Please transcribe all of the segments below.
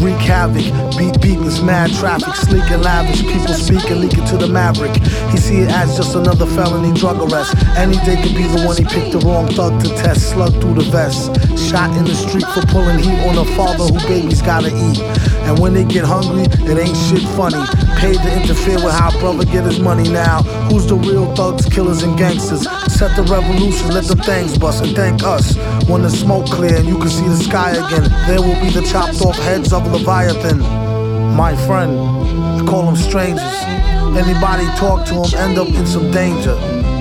wreak havoc. Beat beatless, mad traffic, sleek and lavish. People speaking, leaking to the maverick. He see it as just another felony drug arrest. Any day could be the one he picked the wrong thug to test. Slug through the vest, shot in the street for pulling heat on a father who babies gotta eat. And when they get hungry, it ain't shit funny. Paid to interfere with how brother get his money now. Who's the real thugs, killers, and gangsters? Set the revolution, let them things bust, and thank us. When the smoke clear and you can see the sky again, there will be the chopped off heads of Leviathan. My friend, I call them strangers. Anybody talk to them end up in some danger.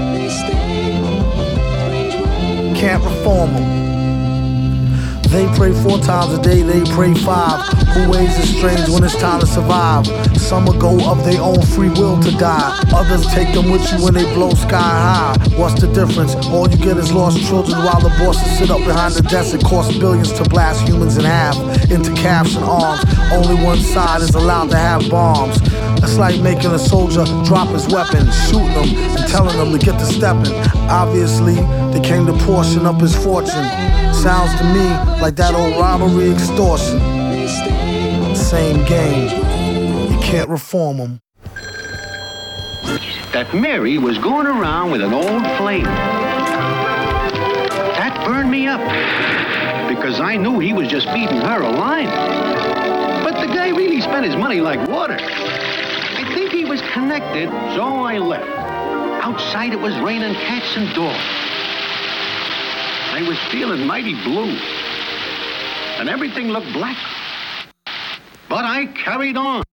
Can't reform them. They pray 4 times a day, they pray 5. Who ways is strange when it's time to survive? Some will go of their own free will to die. Others take them with you when they blow sky high. What's the difference? All you get is lost children while the bosses sit up behind the desk. It costs billions to blast humans in half into calves and arms. Only one side is allowed to have bombs. That's like making a soldier drop his weapon, shooting him and telling him to get to stepping. Obviously, they came to portion up his fortune. Sounds to me like that old robbery extortion. Same game, you can't reform them. That Mary was going around with an old flame. That burned me up, because I knew he was just feeding her a line. But the guy really spent his money like water. I think he was connected, so I left. Outside it was raining cats and dogs. I was feeling mighty blue, and everything looked black. But I carried on.